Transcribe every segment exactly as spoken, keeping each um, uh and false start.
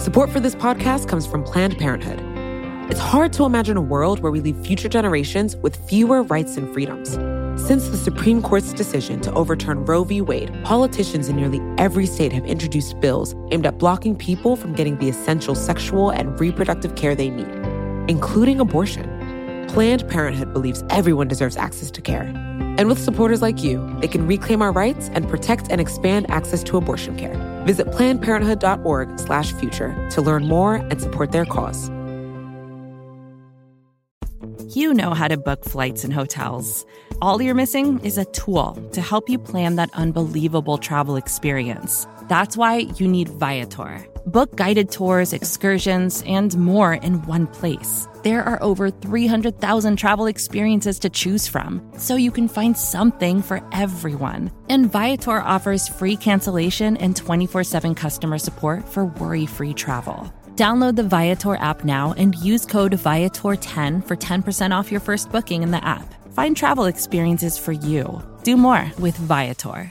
Support for this podcast comes from Planned Parenthood. It's hard to imagine a world where we leave future generations with fewer rights and freedoms. Since the Supreme Court's decision to overturn Roe v. Wade, politicians in nearly every state have introduced bills aimed at blocking people from getting the essential sexual and reproductive care they need, including abortion. Planned Parenthood believes everyone deserves access to care. And with supporters like you, they can reclaim our rights and protect and expand access to abortion care. Visit plannedparenthood.org slash future to learn more and support their cause. You know how to book flights and hotels. All you're missing is a tool to help you plan that unbelievable travel experience. That's why you need Viator. Book guided tours, excursions, and more in one place. There are over three hundred thousand travel experiences to choose from, so you can find something for everyone. And Viator offers free cancellation and twenty-four seven customer support for worry-free travel. Download the Viator app now and use code Viator ten for ten percent off your first booking in the app. Find travel experiences for you. Do more with Viator.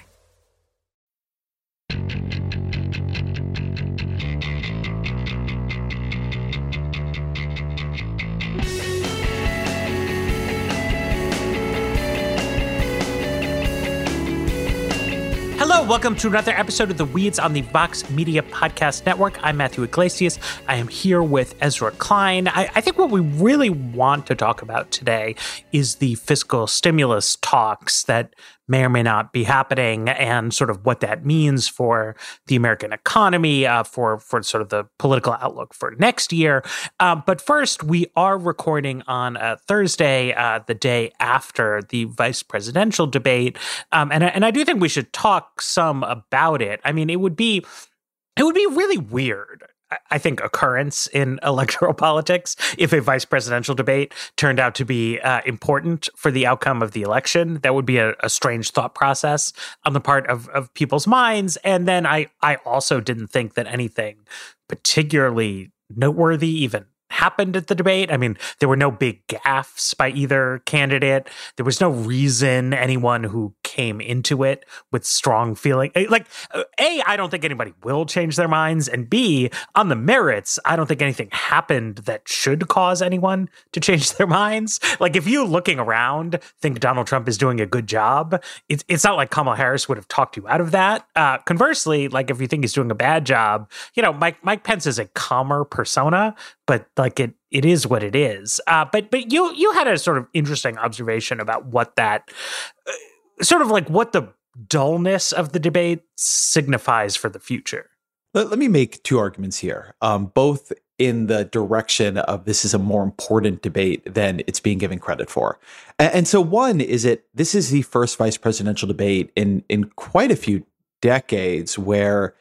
Hello, welcome to another episode of The Weeds on the Vox Media Podcast Network. I'm Matthew Iglesias. I am here with Ezra Klein. I, I think what we really want to talk about today is the fiscal stimulus talks that may or may not be happening and sort of what that means for the American economy, uh, for, for sort of the political outlook for next year. Uh, but first, we are recording on a Thursday, uh, the day after the vice presidential debate. Um, and, and I do think we should talk some about it. I mean, it would be it would be really weird, I think, occurrence in electoral politics if a vice presidential debate turned out to be uh, important for the outcome of the election. That would be a, a strange thought process on the part of, of people's minds. And then I, I also didn't think that anything particularly noteworthy even happened at the debate. I mean, there were no big gaffes by either candidate. There was no reason anyone who came into it with strong feeling. Like, A, I don't think anybody will change their minds. And B, on the merits, I don't think anything happened that should cause anyone to change their minds. Like, if you looking around think Donald Trump is doing a good job, it's, it's not like Kamala Harris would have talked you out of that. Uh, conversely, like if you think he's doing a bad job, you know, Mike, Mike Pence is a calmer persona, but like it, it is what it is. Uh, but but you you had a sort of interesting observation about what that, uh, sort of like what the dullness of the debate signifies for the future. Let, let me make two arguments here, um, both in the direction of this is a more important debate than it's being given credit for. And, and so one is that this is the first vice presidential debate in in quite a few decades where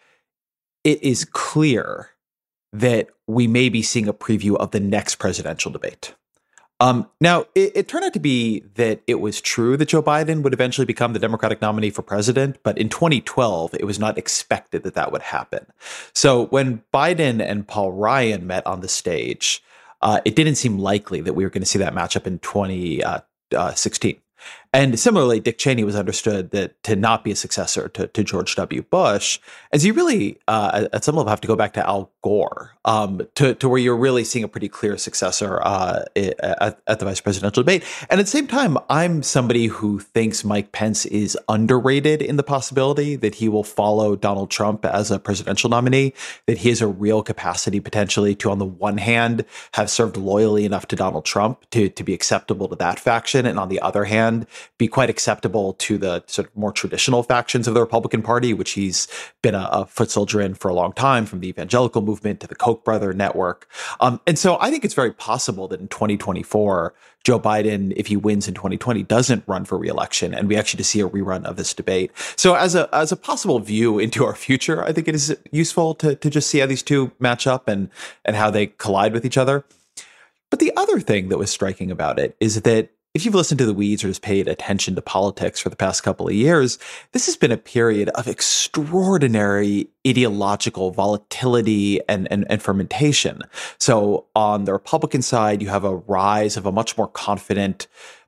it is clear that we may be seeing a preview of the next presidential debate. Um, now, it, it turned out to be that it was true that Joe Biden would eventually become the Democratic nominee for president, but in twenty twelve, it was not expected that that would happen. So when Biden and Paul Ryan met on the stage, uh, it didn't seem likely that we were going to see that matchup in twenty sixteen. And similarly, Dick Cheney was understood that to not be a successor to, to George W. Bush, as you really, uh, at some level, have to go back to Al Gore, um, to, to where you're really seeing a pretty clear successor uh, at, at the vice presidential debate. And at the same time, I'm somebody who thinks Mike Pence is underrated in the possibility that he will follow Donald Trump as a presidential nominee, that he has a real capacity potentially to, on the one hand, have served loyally enough to Donald Trump to, to be acceptable to that faction, and on the other hand, be quite acceptable to the sort of more traditional factions of the Republican Party, which he's been a, a foot soldier in for a long time, from the evangelical movement to the Koch brother network. Um, and so I think it's very possible that in twenty twenty-four, Joe Biden, if he wins in twenty twenty, doesn't run for re-election, and we actually just see a rerun of this debate. So as a as a possible view into our future, I think it is useful to to just see how these two match up and and how they collide with each other. But the other thing that was striking about it is that if you've listened to The Weeds or just paid attention to politics for the past couple of years, this has been a period of extraordinary ideological volatility and, and, and fermentation. So on the Republican side, you have a rise of a much more confident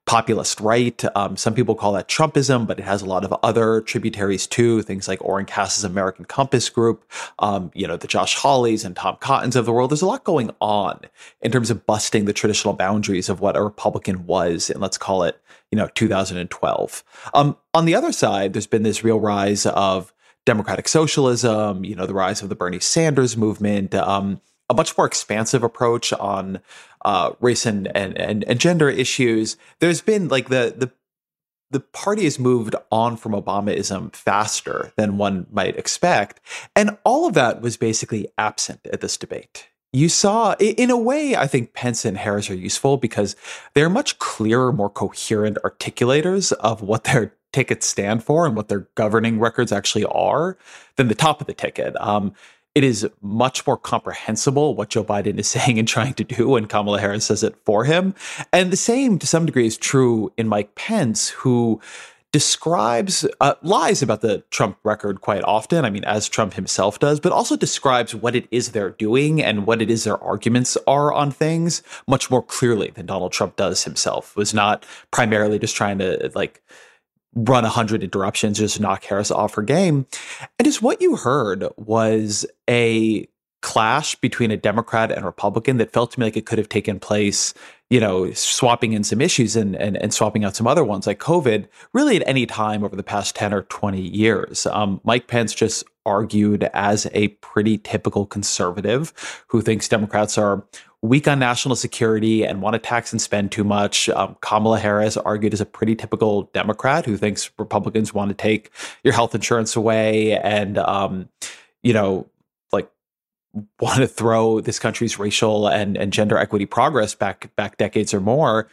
populist right. Um, some people call that Trumpism, but it has a lot of other tributaries too. Things like Orrin Cass's American Compass Group, um, you know, the Josh Hawleys and Tom Cottons of the world. There's a lot going on in terms of busting the traditional boundaries of what a Republican was in, let's call it, you know, two thousand twelve. Um, on the other side, there's been this real rise of democratic socialism, you know, the rise of the Bernie Sanders movement, um, a much more expansive approach on uh, race and, and and and gender issues. There's been like the the the party has moved on from Obamaism faster than one might expect, and all of that was basically absent at this debate. You saw, in a way, I think Pence and Harris are useful because they're much clearer, more coherent articulators of what their tickets stand for and what their governing records actually are than the top of the ticket. Um, it is much more comprehensible what Joe Biden is saying and trying to do, and Kamala Harris says it for him. And the same, to some degree, is true in Mike Pence, who describes, uh, lies about the Trump record quite often, I mean, as Trump himself does, but also describes what it is they're doing and what it is their arguments are on things much more clearly than Donald Trump does himself. Was not primarily just trying to, like, run a hundred interruptions, just knock Harris off her game. And just what you heard was a clash between a Democrat and Republican that felt to me like it could have taken place, you know, swapping in some issues and, and, and swapping out some other ones like COVID, really at any time over the past ten or twenty years. Um, Mike Pence just argued as a pretty typical conservative who thinks Democrats are weak on national security and want to tax and spend too much. Um, Kamala Harris argued as a pretty typical Democrat who thinks Republicans want to take your health insurance away and, um, you know, like want to throw this country's racial and, and gender equity progress back back decades or more.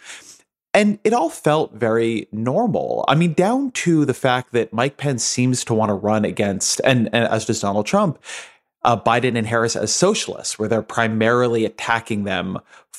And it all felt very normal. I mean, down to the fact that Mike Pence seems to want to run against, and, and as does Donald Trump, Uh, Biden and Harris as socialists, where they're primarily attacking them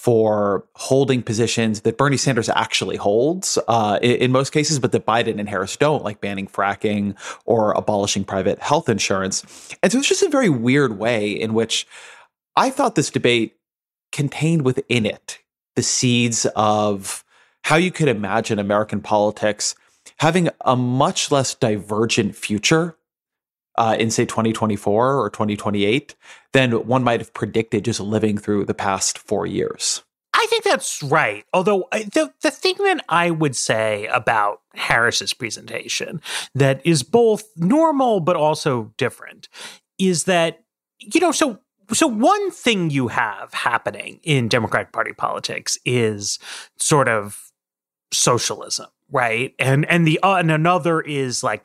for holding positions that Bernie Sanders actually holds uh, in, in most cases, but that Biden and Harris don't, like banning fracking or abolishing private health insurance. And so it's just a very weird way in which I thought this debate contained within it the seeds of how you could imagine American politics having a much less divergent future Uh, in, say, twenty twenty-four or twenty twenty-eight than one might have predicted just living through the past four years. I think that's right. Although the, the thing that I would say about Harris's presentation that is both normal but also different is that, you know, so so one thing you have happening in Democratic Party politics is sort of socialism. Right. And and the uh, and another is like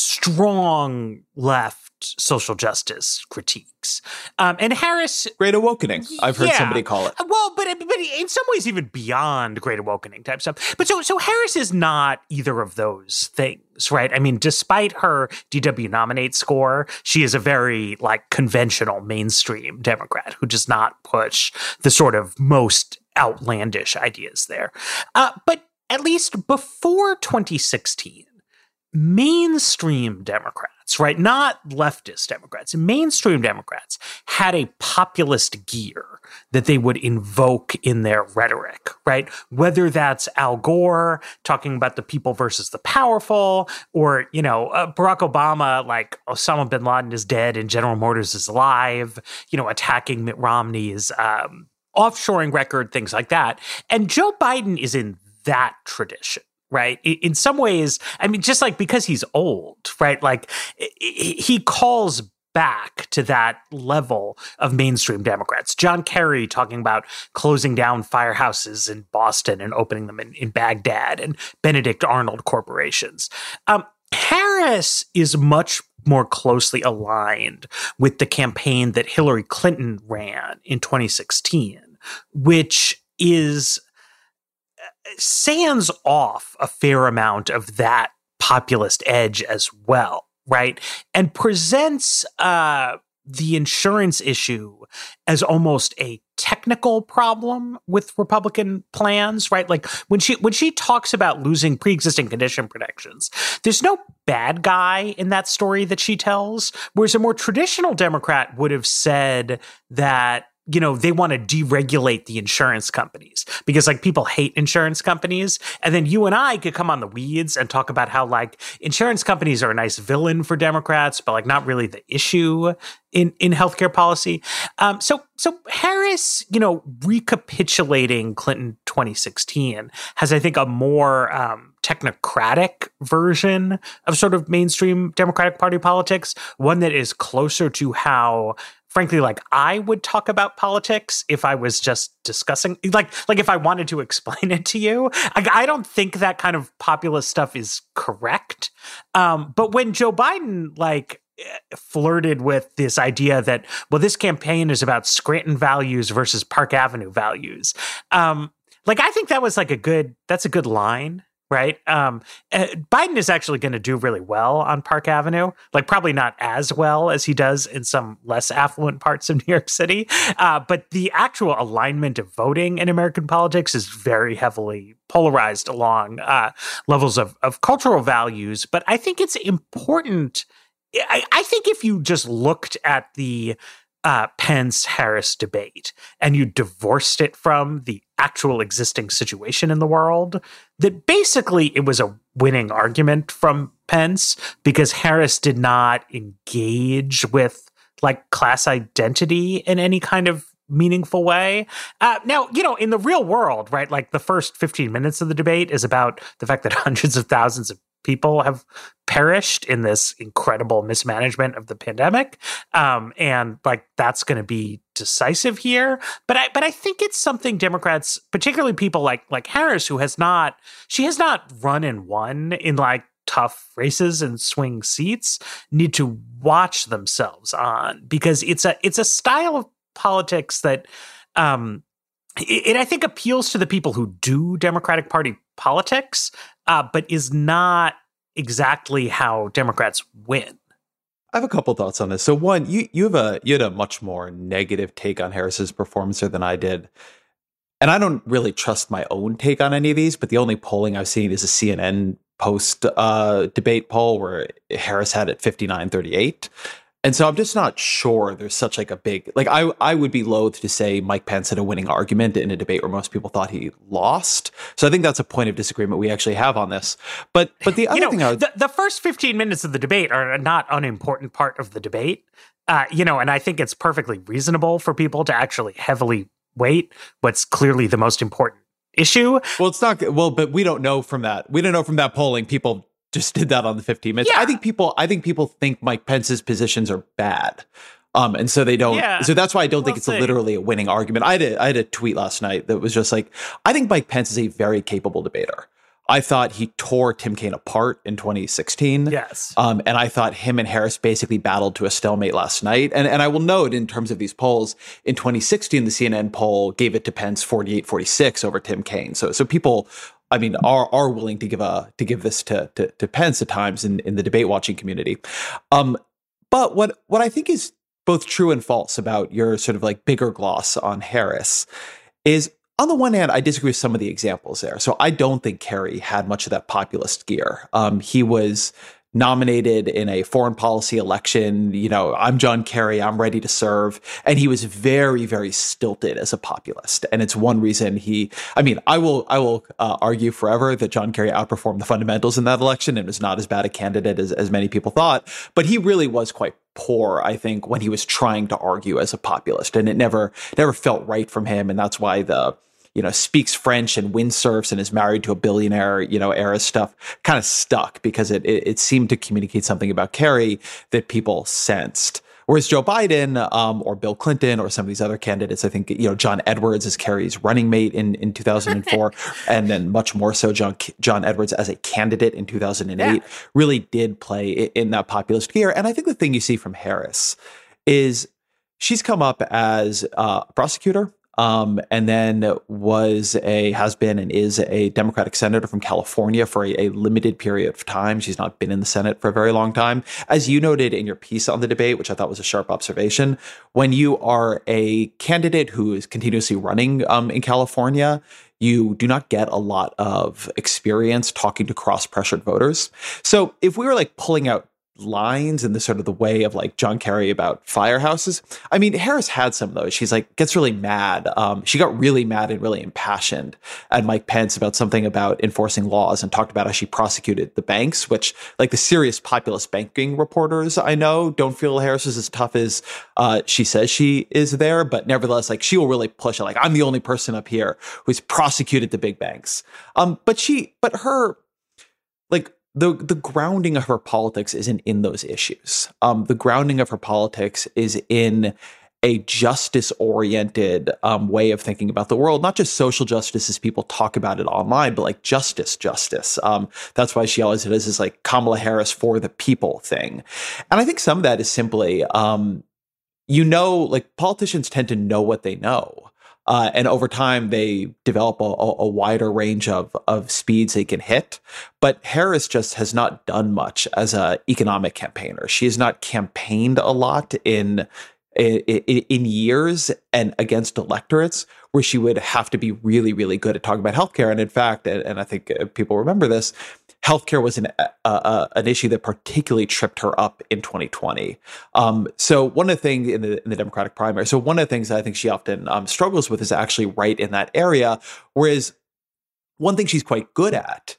strong left social justice critiques. Um, and Harris. Great awakening. I've heard yeah. somebody call it. Well, but, but in some ways, even beyond great awakening type stuff. But so so Harris is not either of those things. Right. I mean, despite her D W nominate score, she is a very like conventional mainstream Democrat who does not push the sort of most outlandish ideas there. Uh, but at least before twenty sixteen, mainstream Democrats, right, not leftist Democrats, mainstream Democrats had a populist gear that they would invoke in their rhetoric, right? Whether that's Al Gore talking about the people versus the powerful, or, you know, uh, Barack Obama, like Osama bin Laden is dead and General Motors is alive, you know, attacking Mitt Romney's um, offshoring record, things like that. And Joe Biden is in that tradition, right? In some ways, I mean, just like because he's old, right? Like he calls back to that level of mainstream Democrats. John Kerry talking about closing down firehouses in Boston and opening them in, in Baghdad, and Benedict Arnold corporations. Um, Harris is much more closely aligned with the campaign that Hillary Clinton ran in twenty sixteen, which is sands off a fair amount of that populist edge as well, right? And presents uh, the insurance issue as almost a technical problem with Republican plans, right? Like when she when she talks about losing pre-existing condition protections, there's no bad guy in that story that she tells, whereas a more traditional Democrat would have said that, you know, they want to deregulate the insurance companies because like people hate insurance companies. And then you and I could come on the weeds and talk about how like insurance companies are a nice villain for Democrats, but like not really the issue in, in healthcare policy. Um, so, so Harris, you know, recapitulating Clinton twenty sixteen has, I think, a more um, technocratic version of sort of mainstream Democratic Party politics, one that is closer to how, frankly, like I would talk about politics if I was just discussing, like, like if I wanted to explain it to you. I, I don't think that kind of populist stuff is correct. Um, but when Joe Biden, like, flirted with this idea that, well, this campaign is about Scranton values versus Park Avenue values. Um, like, I think that was like a good, that's a good line, right? Um, uh, Biden is actually going to do really well on Park Avenue, like probably not as well as he does in some less affluent parts of New York City. Uh, but the actual alignment of voting in American politics is very heavily polarized along uh, levels of, of cultural values. But I think it's important. I, I think if you just looked at the uh, Pence-Harris debate and you divorced it from the actual existing situation in the world, that basically it was a winning argument from Pence because Harris did not engage with like class identity in any kind of meaningful way. Uh, now, you know, in the real world, right, like the first fifteen minutes of the debate is about the fact that hundreds of thousands of people have perished in this incredible mismanagement of the pandemic. Um, and like, that's going to be decisive here. But I, but I think it's something Democrats, particularly people like, like Harris, who has not, she has not run and won in like tough races and swing seats, need to watch themselves on, because it's a, it's a style of politics that, um, it, it I think appeals to the people who do Democratic Party politics, uh, but is not exactly how Democrats win. I have a couple thoughts on this. So one, you you have a you had a much more negative take on Harris's performance than I did. And I don't really trust my own take on any of these, but the only polling I've seen is a C N N post uh, debate poll where Harris had it fifty-nine thirty-eight. And so I'm just not sure there's such like a big, like I I would be loath to say Mike Pence had a winning argument in a debate where most people thought he lost. So I think that's a point of disagreement we actually have on this. But but the other you know, thing I would, the, the first fifteen minutes of the debate are not unimportant part of the debate. Uh, you know, and I think it's perfectly reasonable for people to actually heavily weight what's clearly the most important issue. Well, it's not, well, but we don't know from that. We don't know from that polling, people just did that on the fifteen minutes. Yeah. I think people, I think people think Mike Pence's positions are bad. Um, and so they don't, yeah. so that's why I don't we'll think it's a literally a winning argument. I had a, I had a tweet last night that was just like, I think Mike Pence is a very capable debater. I thought he tore Tim Kaine apart in twenty sixteen. Yes. Um, and I thought him and Harris basically battled to a stalemate last night. And and I will note in terms of these polls, in twenty sixteen, the C N N poll gave it to Pence forty-eight forty-six over Tim Kaine. So so people, I mean, are are willing to give a to give this to to, to Pence at times in, in the debate watching community. Um, but what what I think is both true and false about your sort of like bigger gloss on Harris is, on the one hand, I disagree with some of the examples there. So I don't think Kerry had much of that populist gear. Um, he was nominated in a foreign policy election. You know, I'm John Kerry, I'm ready to serve. And he was very, very stilted as a populist. And it's one reason he, I mean, I will, I will uh, argue forever that John Kerry outperformed the fundamentals in that election and was not as bad a candidate as, as many people thought. But he really was quite poor, I think, when he was trying to argue as a populist. And it never, never felt right from him. And that's why the, you know, speaks French and windsurfs and is married to a billionaire, you know, era stuff kind of stuck because it, it, it seemed to communicate something about Kerry that people sensed. Whereas Joe Biden um, or Bill Clinton or some of these other candidates, I think, you know, John Edwards is Kerry's running mate in, in two thousand four, and then much more so John John Edwards as a candidate in two thousand eight, yeah. really did play in that populist gear. And I think the thing you see from Harris is she's come up as a prosecutor. Um, and then was a, has been and is a Democratic senator from California for a, a limited period of time. She's not been in the Senate for a very long time. As you noted in your piece on the debate, which I thought was a sharp observation, when you are a candidate who is continuously running um, in California, you do not get a lot of experience talking to cross-pressured voters. So if we were like pulling out lines and the sort of the way of like John Kerry about firehouses. I mean, Harris had some of those. She's like, gets really mad. Um, she got really mad and really impassioned at Mike Pence about something about enforcing laws and talked about how she prosecuted the banks, which like the serious populist banking reporters I know don't feel Harris is as tough as uh, she says she is there. But nevertheless, like she will really push it. Like, I'm the only person up here who's prosecuted the big banks. Um, but she, but her, like, The the grounding of her politics isn't in those issues. Um, the grounding of her politics is in a justice-oriented um, way of thinking about the world, not just social justice as people talk about it online, but like justice, justice. Um, that's why she always does this like Kamala Harris for the people thing. And I think some of that is simply, um, you know, like politicians tend to know what they know. Uh, and over time, they develop a, a wider range of, of speeds they can hit. But Harris just has not done much as an economic campaigner. She has not campaigned a lot in, in, in years and against electorates where she would have to be really, really good at talking about healthcare. And in fact, and, and I think people remember this, healthcare was an uh, uh, an issue that particularly tripped her up in twenty twenty. Um, so one of the things in the, in the Democratic primary, so one of the things that I think she often um, struggles with is actually right in that area. Whereas one thing she's quite good at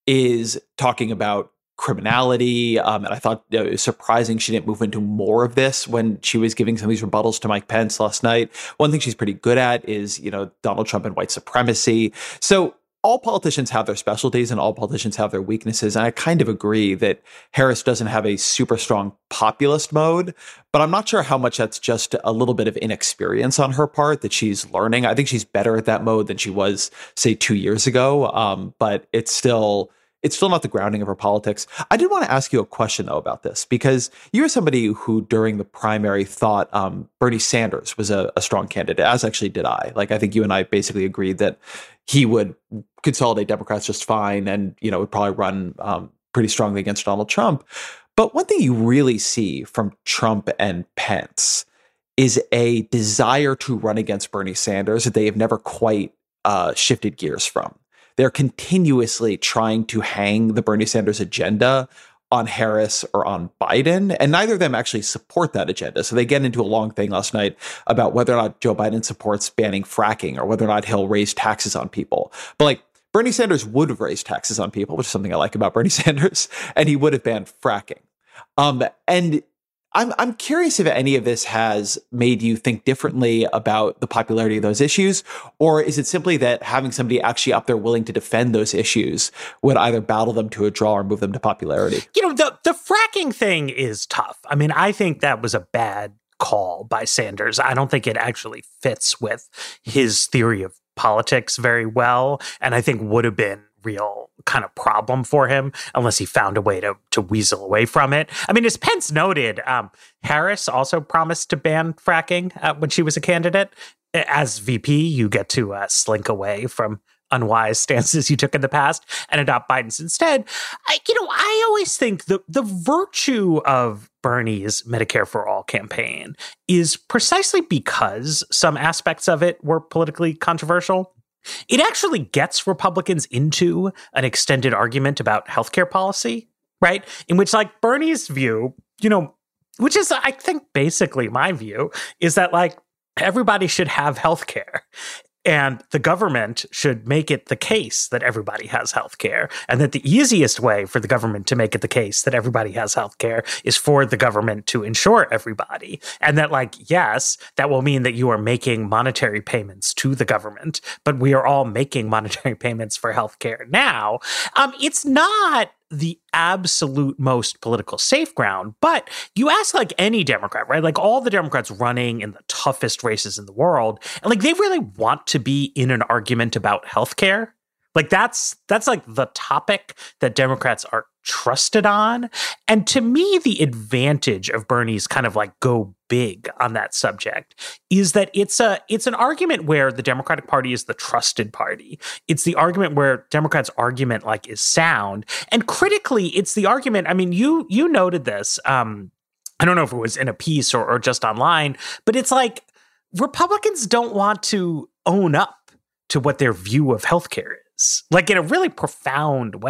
is talking about criminality. Um, and I thought it was surprising she didn't move into more of this when she was giving some of these rebuttals to Mike Pence last night. One thing she's pretty good at is, you know, Donald Trump and white supremacy. So all politicians have their specialties and all politicians have their weaknesses. And I kind of agree that Harris doesn't have a super strong populist mode, but I'm not sure how much that's just a little bit of inexperience on her part that she's learning. I think she's better at that mode than she was, say, two years ago. Um, but it's still it's still not the grounding of her politics. I did want to ask you a question, though, about this, because you're somebody who during the primary thought um, Bernie Sanders was a, a strong candidate, as actually did I. Like, I think you and I basically agreed that he would consolidate Democrats just fine and, you know, would probably run um, pretty strongly against Donald Trump. But one thing you really see from Trump and Pence is a desire to run against Bernie Sanders that they have never quite uh, shifted gears from. They're continuously trying to hang the Bernie Sanders agenda on Harris or on Biden, and neither of them actually support that agenda. So they get into a long thing last night about whether or not Joe Biden supports banning fracking or whether or not he'll raise taxes on people. But like Bernie Sanders would have raised taxes on people, which is something I like about Bernie Sanders, and he would have banned fracking. Um, and I'm I'm curious if any of this has made you think differently about the popularity of those issues, or is it simply that having somebody actually up there willing to defend those issues would either battle them to a draw or move them to popularity? You know, the, the fracking thing is tough. I mean, I think that was a bad call by Sanders. I don't think it actually fits with his theory of politics very well, and I think would have been real kind of problem for him unless he found a way to to weasel away from it. I mean, as Pence noted, um, Harris also promised to ban fracking uh, when she was a candidate. As V P, you get to uh, slink away from unwise stances you took in the past and adopt Biden's instead. I, you know, I always think the the virtue of Bernie's Medicare for All campaign is precisely because some aspects of it were politically controversial. It actually gets Republicans into an extended argument about healthcare policy, right? In which, like, Bernie's view, you know, which is, I think, basically my view, is that, like, everybody should have healthcare. And the government should make it the case that everybody has health care, and that the easiest way for the government to make it the case that everybody has health care is for the government to insure everybody. And that, like, yes, that will mean that you are making monetary payments to the government, but we are all making monetary payments for health care now. Um, it's not the absolute most political safe ground, but you ask like any Democrat, right? Like all the Democrats running in the toughest races in the world, and like they really want to be in an argument about healthcare. Like that's that's like the topic that Democrats are trusted on. And to me, the advantage of Bernie's kind of like go big on that subject is that it's a it's an argument where the Democratic Party is the trusted party. It's the argument where Democrats' argument like is sound. And critically, it's the argument, I mean, you you noted this. Um, I don't know if it was in a piece or, or just online, but it's like Republicans don't want to own up to what their view of healthcare is, like in a really profound way.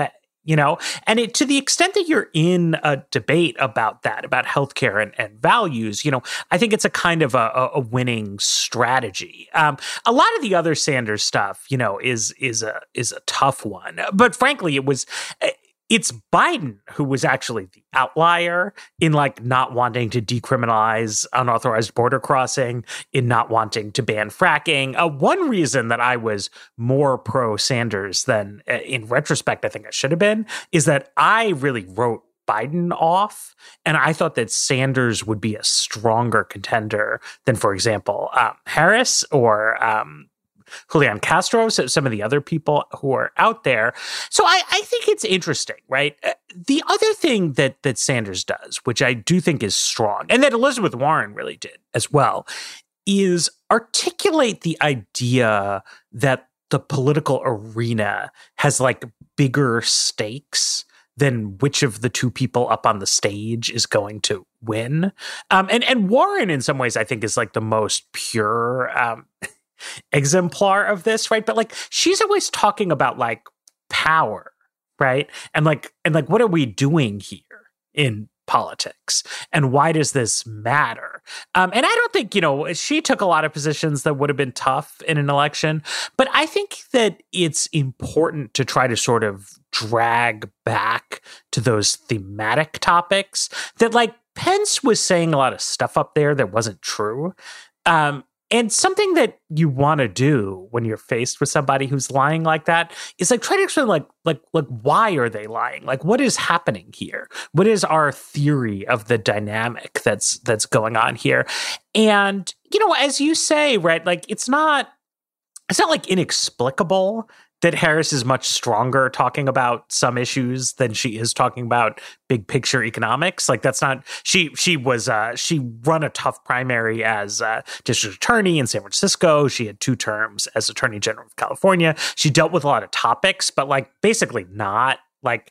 you know? And it, to the extent that you're in a debate about that, about healthcare and, and values, you know, I think it's a kind of a, a winning strategy. Um, a lot of the other Sanders stuff, you know, is is a is a tough one. But frankly, it was it's Biden who was actually the outlier in like not wanting to decriminalize unauthorized border crossing, in not wanting to ban fracking. Uh, one reason that I was more pro Sanders than uh, in retrospect, I think I should have been, is that I really wrote Biden off. And I thought that Sanders would be a stronger contender than, for example, um, Harris or um, Julian Castro, so some of the other people who are out there. So I, I think it's interesting, right? The other thing that that Sanders does, which I do think is strong, and that Elizabeth Warren really did as well, is articulate the idea that the political arena has like bigger stakes than which of the two people up on the stage is going to win. Um, and, and Warren, in some ways, I think is like the most pure um exemplar of this, right? But like she's always talking about like power, right? And like and like what are we doing here in politics, and why does this matter? Um, and I don't think, you know, she took a lot of positions that would have been tough in an election, but I think that it's important to try to sort of drag back to those thematic topics that like Pence was saying a lot of stuff up there that wasn't true. Um, And something that you want to do when you're faced with somebody who's lying like that is like try to explain like like like why are they lying? Like what is happening here? What is our theory of the dynamic that's that's going on here? And you know, as you say, right, like it's not it's not like inexplicable that Harris is much stronger talking about some issues than she is talking about big picture economics. Like that's not, she, she was, uh, she run a tough primary as a district attorney in San Francisco. She had two terms as attorney general of California. She dealt with a lot of topics, but like basically not like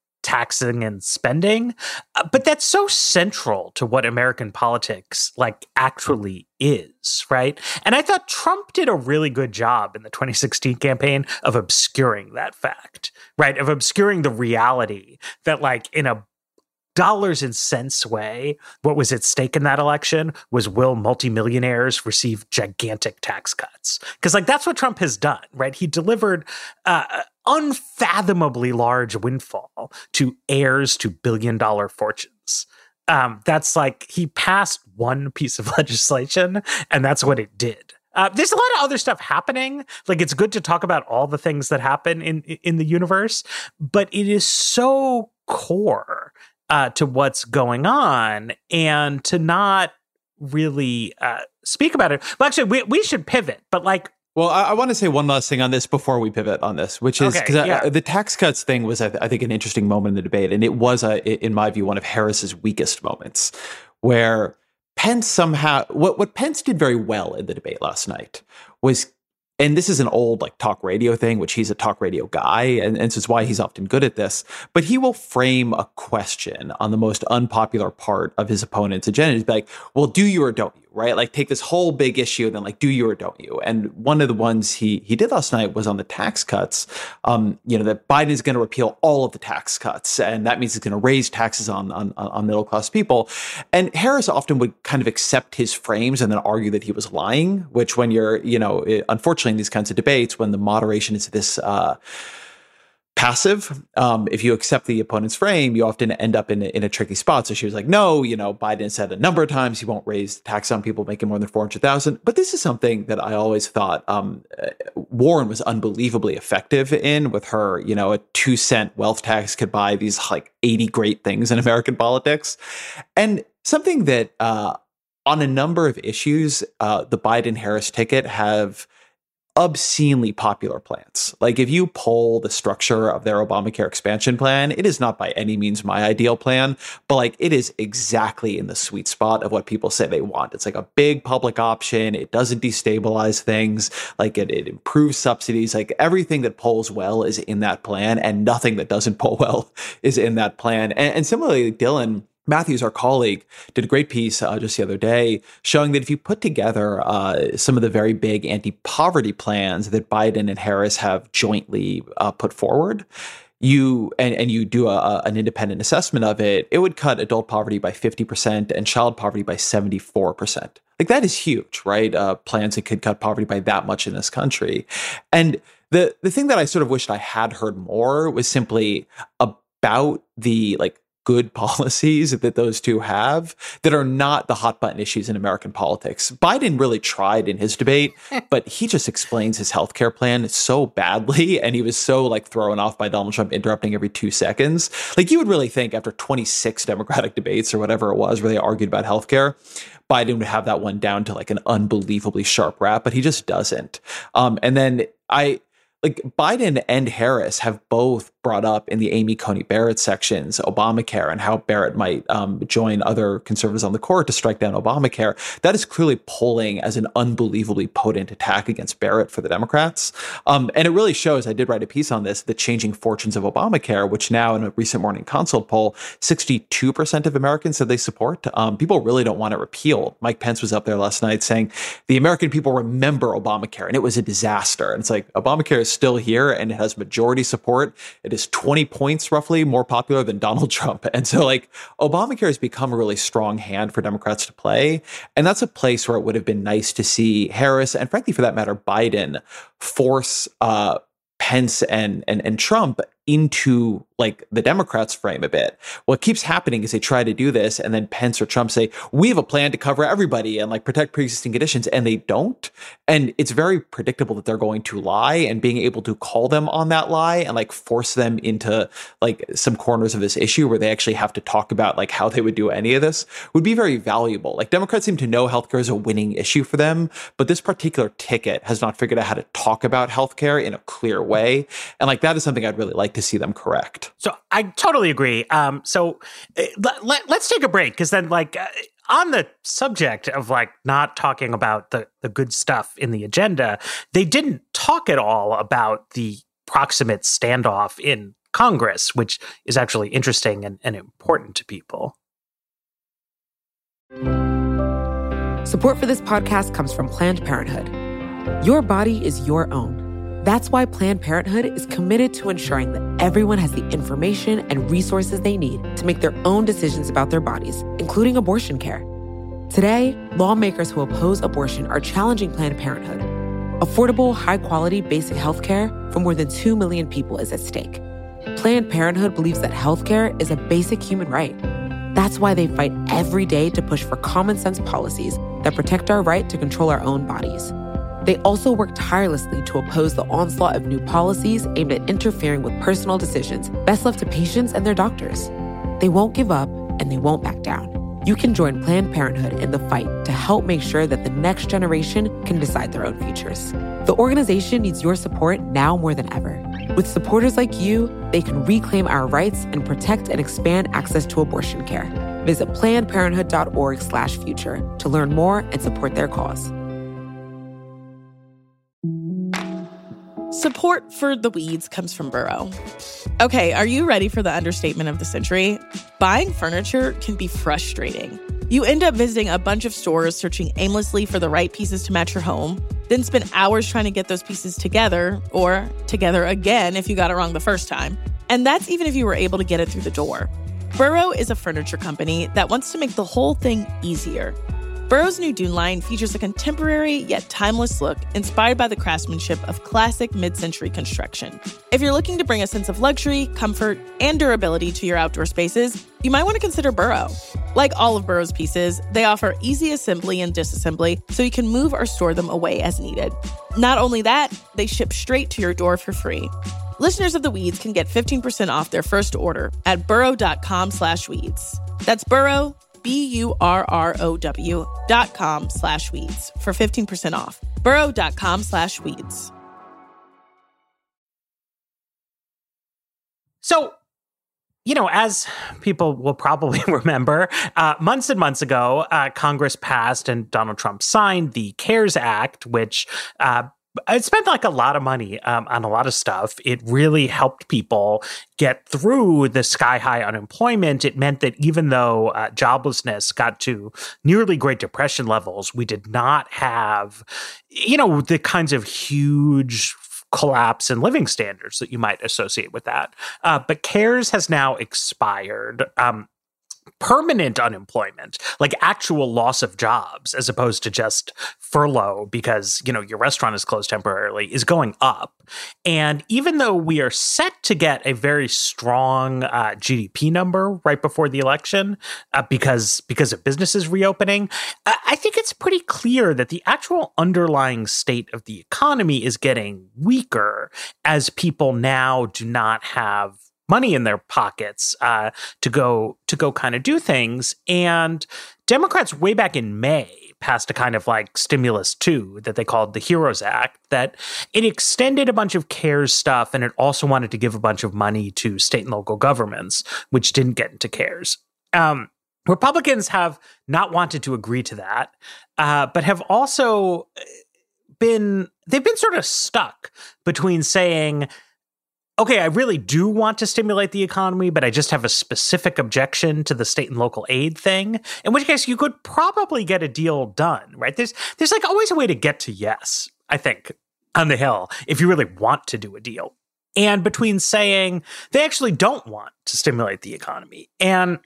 taxing and spending. Uh, but that's so central to what American politics like actually is, right? And I thought Trump did a really good job in the twenty sixteen campaign of obscuring that fact, right? Of obscuring the reality that like in a dollars and cents way, what was at stake in that election was will multimillionaires receive gigantic tax cuts? Because like that's what Trump has done, right? He delivered uh, unfathomably large windfall to heirs to billion dollar fortunes. Um, that's like he passed one piece of legislation and that's what it did. Uh, there's a lot of other stuff happening. Like it's good to talk about all the things that happen in in the universe, but it is so core Uh, to what's going on and to not really uh, speak about it. Well, actually, we, we should pivot, but like... Well, I, I want to say one last thing on this before we pivot on this, which is because okay, yeah. the tax cuts thing was, I, th- I think, an interesting moment in the debate. And it was, a, in my view, one of Harris's weakest moments, where Pence somehow... What, what Pence did very well in the debate last night was... And this is an old like talk radio thing, which he's a talk radio guy, and, and so it's why he's often good at this. But he will frame a question on the most unpopular part of his opponent's agenda. He's like, well, do you or don't you, right? Like take this whole big issue and then like, do you or don't you? And one of the ones he he did last night was on the tax cuts, um, you know, that Biden is going to repeal all of the tax cuts. And that means he's going to raise taxes on, on, on middle-class people. And Harris often would kind of accept his frames and then argue that he was lying, which when you're, you know, unfortunately, in these kinds of debates, when the moderation is this uh, passive, um, if you accept the opponent's frame, you often end up in a, in a tricky spot. So she was like, no, you know, Biden said a number of times he won't raise tax on people making more than four hundred thousand. But this is something that I always thought um, Warren was unbelievably effective in with her, you know, a two cent wealth tax could buy these like eighty great things in American politics. And something that uh, on a number of issues, uh, the Biden-Harris ticket have obscenely popular plans. Like if you poll the structure of their Obamacare expansion plan, it is not by any means my ideal plan, but like it is exactly in the sweet spot of what people say they want. It's like a big public option. It doesn't destabilize things. Like it, it improves subsidies. Like everything that polls well is in that plan, and nothing that doesn't poll well is in that plan. And, and similarly, Dylan Matthews, our colleague, did a great piece uh, just the other day showing that if you put together uh, some of the very big anti-poverty plans that Biden and Harris have jointly uh, put forward, you and, and you do a, a, an independent assessment of it, it would cut adult poverty by fifty percent and child poverty by seventy-four percent. Like that is huge, right? Uh, plans that could cut poverty by that much in this country. And the the thing that I sort of wished I had heard more was simply about the like good policies that those two have that are not the hot button issues in American politics. Biden really tried in his debate, but he just explains his healthcare plan so badly. And he was so like thrown off by Donald Trump interrupting every two seconds. Like you would really think after twenty-six Democratic debates or whatever it was where they argued about healthcare, Biden would have that one down to like an unbelievably sharp rap, but he just doesn't. Um, and then I like Biden and Harris have both brought up in the Amy Coney Barrett sections Obamacare and how Barrett might um, join other conservatives on the court to strike down Obamacare. That is clearly polling as an unbelievably potent attack against Barrett for the Democrats. Um, and it really shows, I did write a piece on this, the changing fortunes of Obamacare, which now in a recent Morning Consult poll, sixty-two percent of Americans said they support. Um, people really don't want it repealed. Mike Pence was up there last night saying the American people remember Obamacare and it was a disaster. And it's like Obamacare is still here and it has majority support. It is twenty points roughly more popular than Donald Trump. And so like Obamacare has become a really strong hand for Democrats to play. And that's a place where it would have been nice to see Harris and frankly, for that matter, Biden force uh, Pence and, and, and Trump into like the Democrats' frame a bit. What keeps happening is they try to do this and then Pence or Trump say, we have a plan to cover everybody and like protect pre-existing conditions, and they don't. And it's very predictable that they're going to lie, and being able to call them on that lie and like force them into like some corners of this issue where they actually have to talk about like how they would do any of this would be very valuable. Like Democrats seem to know healthcare is a winning issue for them, but this particular ticket has not figured out how to talk about healthcare in a clear way. And like that is something I'd really like to see them correct. So I totally agree. Um, so uh, let, let, let's take a break, because then like uh, on the subject of like not talking about the, the good stuff in the agenda, they didn't talk at all about the proximate standoff in Congress, which is actually interesting and, and important to people. Support for this podcast comes from Planned Parenthood. Your body is your own. That's why Planned Parenthood is committed to ensuring that everyone has the information and resources they need to make their own decisions about their bodies, including abortion care. Today, lawmakers who oppose abortion are challenging Planned Parenthood. Affordable, high-quality basic health care for more than two million people is at stake. Planned Parenthood believes that health care is a basic human right. That's why they fight every day to push for common-sense policies that protect our right to control our own bodies. They also work tirelessly to oppose the onslaught of new policies aimed at interfering with personal decisions best left to patients and their doctors. They won't give up, and they won't back down. You can join Planned Parenthood in the fight to help make sure that the next generation can decide their own futures. The organization needs your support now more than ever. With supporters like you, they can reclaim our rights and protect and expand access to abortion care. Visit plannedparenthood.org slash future to learn more and support their cause. Support for The Weeds comes from Burrow. Okay, are you ready for the understatement of the century? Buying furniture can be frustrating. You end up visiting a bunch of stores searching aimlessly for the right pieces to match your home, then spend hours trying to get those pieces together, or together again if you got it wrong the first time. And that's even if you were able to get it through the door. Burrow is a furniture company that wants to make the whole thing easier. Burrow's new Dune line features a contemporary yet timeless look inspired by the craftsmanship of classic mid-century construction. If you're looking to bring a sense of luxury, comfort, and durability to your outdoor spaces, you might want to consider Burrow. Like all of Burrow's pieces, they offer easy assembly and disassembly so you can move or store them away as needed. Not only that, they ship straight to your door for free. Listeners of The Weeds can get fifteen percent off their first order at burrow.com slash weeds. That's Burrow, B U R R O W dot com slash weeds for fifteen percent off. Burrow.com slash weeds. So, you know, as people will probably remember, uh, months and months ago, uh, Congress passed and Donald Trump signed the CARES Act, which uh, it spent like a lot of money um, on a lot of stuff. It really helped people get through the sky high unemployment. It meant that even though uh, joblessness got to nearly Great Depression levels, we did not have, you know, the kinds of huge collapse in living standards that you might associate with that. Uh, but CARES has now expired. Um, permanent unemployment, like actual loss of jobs, as opposed to just furlough because, you know, your restaurant is closed temporarily, is going up. And even though we are set to get a very strong uh, G D P number right before the election uh, because, because of businesses reopening, I think it's pretty clear that the actual underlying state of the economy is getting weaker as people now do not have money in their pockets uh, to go to go kind of do things. And Democrats way back in May passed a kind of like stimulus two that they called the HEROES Act, that it extended a bunch of CARES stuff, and it also wanted to give a bunch of money to state and local governments, which didn't get into CARES. Um, Republicans have not wanted to agree to that, uh, but have also been, they've been sort of stuck between saying, okay, I really do want to stimulate the economy, but I just have a specific objection to the state and local aid thing, in which case you could probably get a deal done, right? There's there's like always a way to get to yes, I think, on the Hill, if you really want to do a deal. And between saying they actually don't want to stimulate the economy. And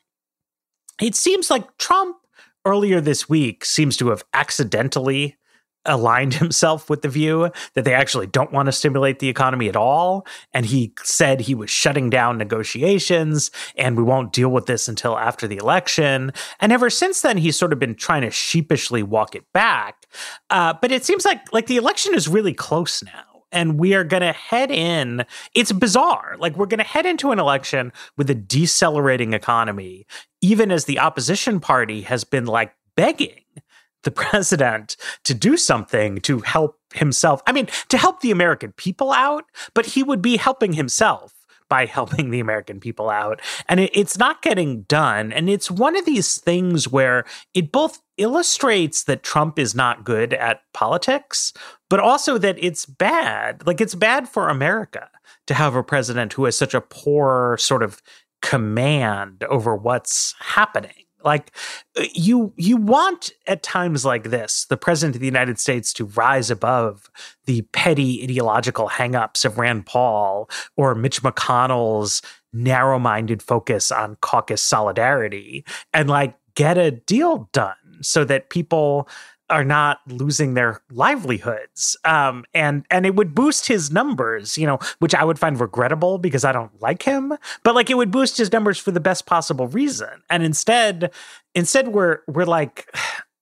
it seems like Trump earlier this week seems to have accidentally aligned himself with the view that they actually don't want to stimulate the economy at all. And he said he was shutting down negotiations and we won't deal with this until after the election. And ever since then, he's sort of been trying to sheepishly walk it back. Uh, but it seems like, like the election is really close now. And we are going to head in. It's bizarre. Like we're going to head into an election with a decelerating economy, even as the opposition party has been like begging the president to do something to help himself. I mean, to help the American people out, but he would be helping himself by helping the American people out. And it, it's not getting done. And it's one of these things where it both illustrates that Trump is not good at politics, but also that it's bad. Like it's bad for America to have a president who has such a poor sort of command over what's happening. Like you, you want at times like this, the president of the United States to rise above the petty ideological hangups of Rand Paul or Mitch McConnell's narrow-minded focus on caucus solidarity and like get a deal done so that people are not losing their livelihoods. Um, and, and it would boost his numbers, you know, which I would find regrettable because I don't like him, but like it would boost his numbers for the best possible reason. And instead, instead we're, we're like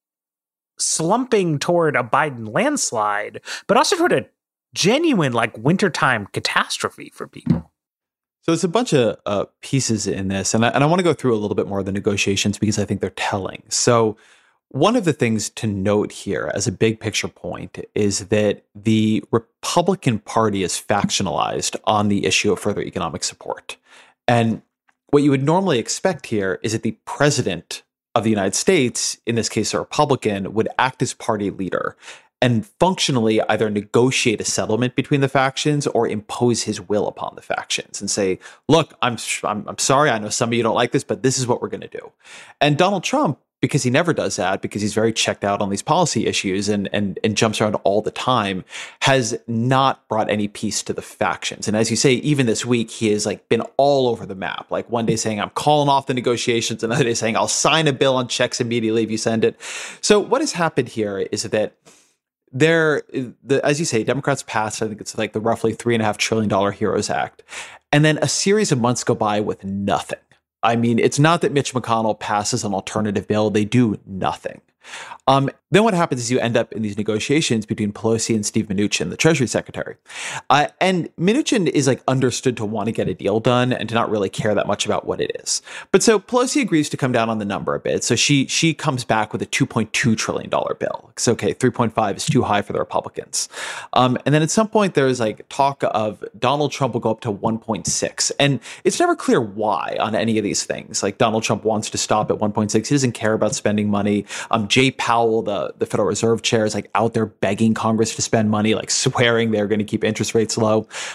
slumping toward a Biden landslide, but also toward a genuine like wintertime catastrophe for people. So there's a bunch of uh, pieces in this, and I, and I want to go through a little bit more of the negotiations because I think they're telling. So one of the things to note here as a big picture point is that the Republican Party is factionalized on the issue of further economic support. And what you would normally expect here is that the president of the United States, in this case a Republican, would act as party leader and functionally either negotiate a settlement between the factions or impose his will upon the factions and say, look, I'm, I'm, I'm sorry, I know some of you don't like this, but this is what we're going to do. And Donald Trump, because he never does that, because he's very checked out on these policy issues and, and, and jumps around all the time, has not brought any peace to the factions. And as you say, even this week, he has like been all over the map. Like one day saying, I'm calling off the negotiations. Another day saying, I'll sign a bill on checks immediately if you send it. So what has happened here is that there, the, as you say, Democrats passed, I think it's like the roughly three and a half trillion dollar HEROES Act. And then a series of months go by with nothing. I mean, it's not that Mitch McConnell passes an alternative bill. They do nothing. Um, then what happens is you end up in these negotiations between Pelosi and Steve Mnuchin, the Treasury Secretary. Uh, and Mnuchin is like understood to want to get a deal done and to not really care that much about what it is. But so Pelosi agrees to come down on the number a bit. So she she comes back with a two point two trillion dollars bill. It's okay, three point five is too high for the Republicans. Um, and then at some point there's like talk of Donald Trump will go up to one point six. And it's never clear why on any of these things. Like Donald Trump wants to stop at one point six. He doesn't care about spending money. Um, Jay Powell, the, the Federal Reserve chair, is like out there begging Congress to spend money, like swearing they're going to keep interest rates low.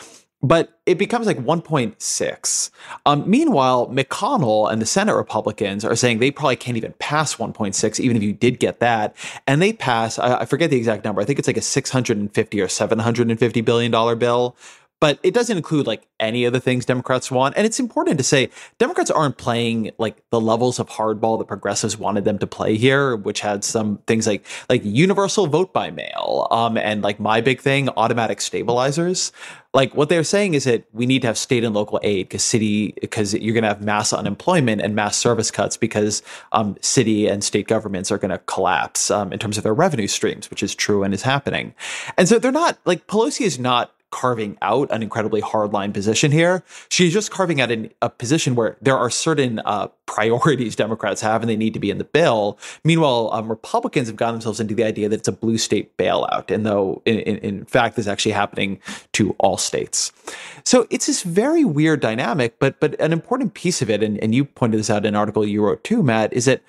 But it becomes like one point six. Um, meanwhile, McConnell and the Senate Republicans are saying they probably can't even pass one point six, even if you did get that. And they pass, I, I forget the exact number. I think it's like a six hundred fifty or seven hundred fifty billion dollars bill. But it doesn't include like any of the things Democrats want. And it's important to say Democrats aren't playing like the levels of hardball that progressives wanted them to play here, which had some things like like universal vote by mail um, and like my big thing, automatic stabilizers. Like what they're saying is that we need to have state and local aid because city because you're going to have mass unemployment and mass service cuts because um, city and state governments are going to collapse um, in terms of their revenue streams, which is true and is happening. And so they're not like Pelosi is not carving out an incredibly hardline position here. She's just carving out an, a position where there are certain uh, priorities Democrats have and they need to be in the bill. Meanwhile, um, Republicans have gotten themselves into the idea that it's a blue state bailout, and though in, in, in fact this is actually happening to all states. So it's this very weird dynamic, but but an important piece of it, and, and you pointed this out in an article you wrote too, Matt, is that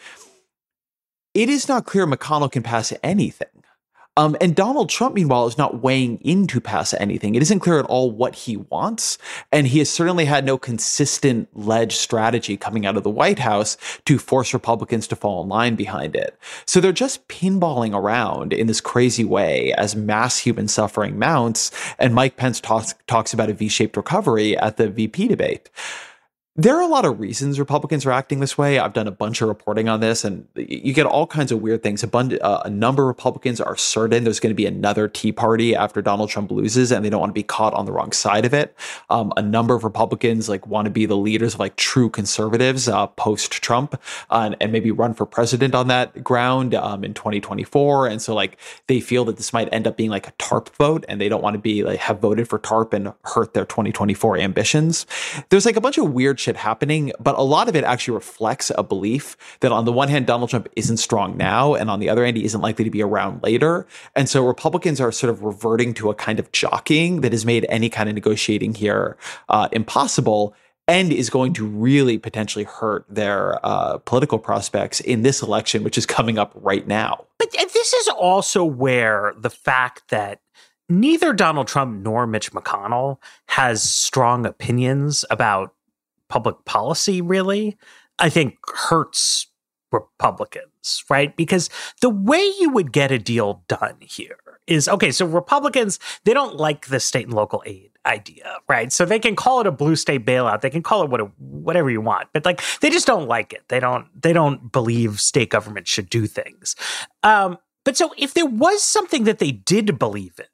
it is not clear McConnell can pass anything. Um, and Donald Trump, meanwhile, is not weighing in to pass anything. It isn't clear at all what he wants. And he has certainly had no consistent ledge strategy coming out of the White House to force Republicans to fall in line behind it. So they're just pinballing around in this crazy way as mass human suffering mounts. And Mike Pence talks, talks about a V-shaped recovery at the V P debate. There are a lot of reasons Republicans are acting this way. I've done a bunch of reporting on this, and you get all kinds of weird things. A, bund- uh, a number of Republicans are certain there's going to be another Tea Party after Donald Trump loses, and they don't want to be caught on the wrong side of it. Um, a number of Republicans like want to be the leaders of like true conservatives uh, post-Trump, uh, and, and maybe run for president on that ground um, in twenty twenty-four. And so like they feel that this might end up being like a TARP vote, and they don't want to be like have voted for TARP and hurt their twenty twenty-four ambitions. There's like a bunch of weird shit happening, but a lot of it actually reflects a belief that on the one hand, Donald Trump isn't strong now, and on the other hand, he isn't likely to be around later. And so Republicans are sort of reverting to a kind of jockeying that has made any kind of negotiating here uh, impossible, and is going to really potentially hurt their uh, political prospects in this election, which is coming up right now. But this is also where the fact that neither Donald Trump nor Mitch McConnell has strong opinions about public policy, really, I think hurts Republicans, right? Because the way you would get a deal done here is, okay, so Republicans, they don't like the state and local aid idea, right? So they can call it a blue state bailout. They can call it what a, whatever you want, but like they just don't like it. They don't, they don't believe state government should do things. Um, but so if there was something that they did believe in,